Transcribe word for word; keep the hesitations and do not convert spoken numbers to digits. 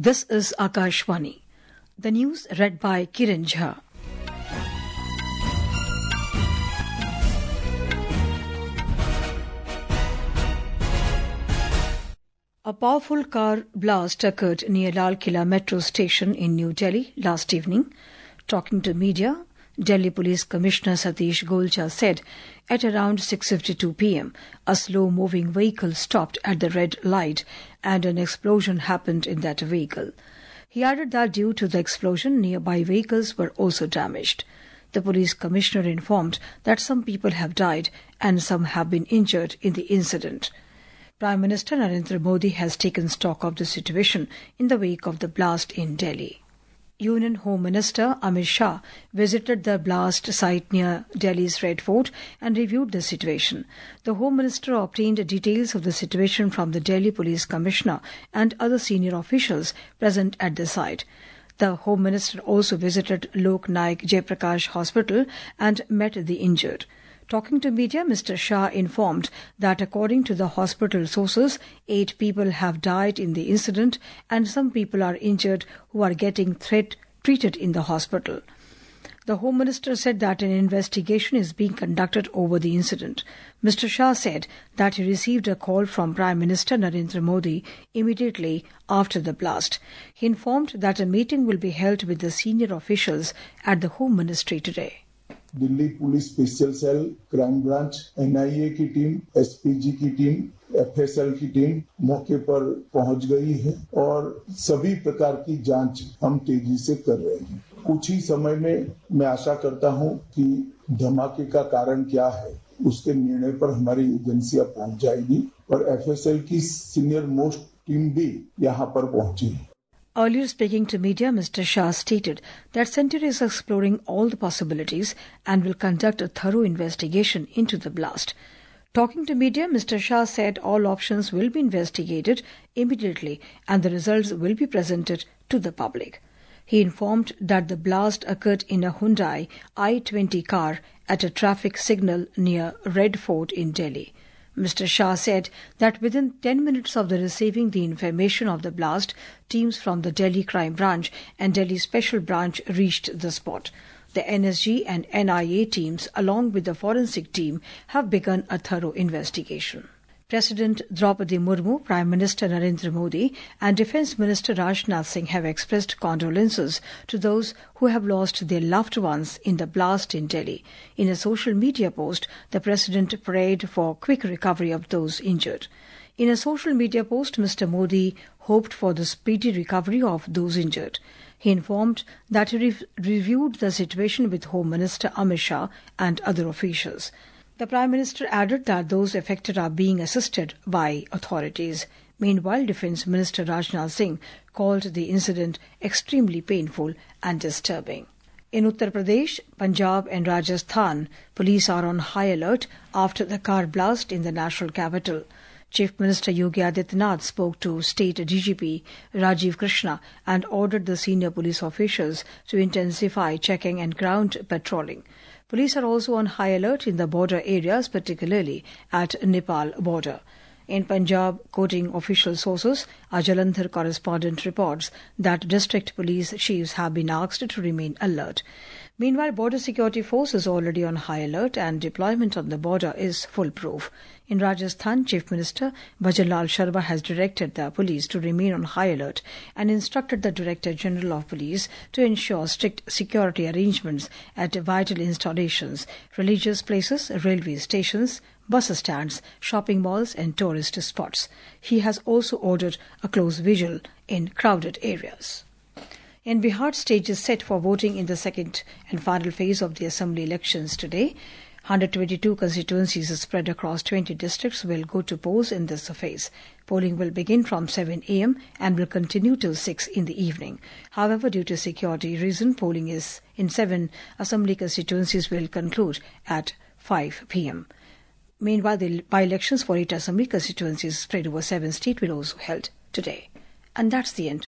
This is Akashvani. The news read by Kiran Jha. A powerful car blast occurred near Lal Killa metro station in New Delhi last evening. Talking to media, Delhi Police Commissioner Satish Golcha said at around six fifty-two p.m. a slow-moving vehicle stopped at the red light and an explosion happened in that vehicle. He added that due to the explosion, nearby vehicles were also damaged. The police commissioner informed that some people have died and some have been injured in the incident. Prime Minister Narendra Modi has taken stock of the situation in the wake of the blast in Delhi. Union Home Minister Amit Shah visited the blast site near Delhi's Red Fort and reviewed the situation. The Home Minister obtained details of the situation from the Delhi Police Commissioner and other senior officials present at the site. The Home Minister also visited Lok Nayak Jayaprakash Hospital and met the injured. Talking to media, Mister Shah informed that according to the hospital sources, eight people have died in the incident and some people are injured who are getting threat treated in the hospital. The Home Minister said that an investigation is being conducted over the incident. Mister Shah said that he received a call from Prime Minister Narendra Modi immediately after the blast. He informed that a meeting will be held with the senior officials at the Home Ministry today. Delhi police special cell, crime branch, N I A की team, S P G की team, F S L की team मौके पर पहुंच गई है और सभी प्रकार की जांच हम तेजी से कर रहे हैं। कुछ ही समय में मैं आशा करता हूं कि धमाके का कारण क्या है उसके निर्णय पर हमारी एजेंसियां पहुंच जाएगी और एफ एस एल की सीनियर मोस्ट टीम भी यहां पर पहुंची है। Earlier speaking to media, Mister Shah stated that Centre is exploring all the possibilities and will conduct a thorough investigation into the blast. Talking to media, Mister Shah said all options will be investigated immediately and the results will be presented to the public. He informed that the blast occurred in a Hyundai i twenty car at a traffic signal near Red Fort in Delhi. Mister Shah said that within ten minutes of the receiving the information of the blast, teams from the Delhi Crime Branch and Delhi Special Branch reached the spot. The N S G and N I A teams, along with the forensic team, have begun a thorough investigation. President Draupadi Murmu, Prime Minister Narendra Modi and Defence Minister Rajnath Singh have expressed condolences to those who have lost their loved ones in the blast in Delhi. In a social media post, the President prayed for quick recovery of those injured. In a social media post, Mister Modi hoped for the speedy recovery of those injured. He informed that he re- reviewed the situation with Home Minister Amit Shah and other officials. The Prime Minister added that those affected are being assisted by authorities. Meanwhile, Defence Minister Rajnath Singh called the incident extremely painful and disturbing. In Uttar Pradesh, Punjab and Rajasthan, police are on high alert after the car blast in the national capital. Chief Minister Yogi Adityanath spoke to State D G P Rajiv Krishna and ordered the senior police officials to intensify checking and ground patrolling. Police are also on high alert in the border areas, particularly at Nepal border. In Punjab, quoting official sources, our Jalandhar correspondent reports that district police chiefs have been asked to remain alert. Meanwhile, Border Security Force is already on high alert and deployment on the border is foolproof. In Rajasthan, Chief Minister Bhajan Lal Sharma has directed the police to remain on high alert and instructed the Director General of Police to ensure strict security arrangements at vital installations, religious places, railway stations, bus stands, shopping malls and tourist spots. He has also ordered a close vigil in crowded areas. In Bihar, stage is set for voting in the second and final phase of the assembly elections today. one hundred twenty-two constituencies spread across twenty districts will go to polls in this phase. Polling will begin from seven a.m. and will continue till six in the evening. However, due to security reason, polling is in seven assembly constituencies will conclude at five p.m. Meanwhile, the by-elections for eight assembly constituencies spread over seven states will also be held today. And that's the end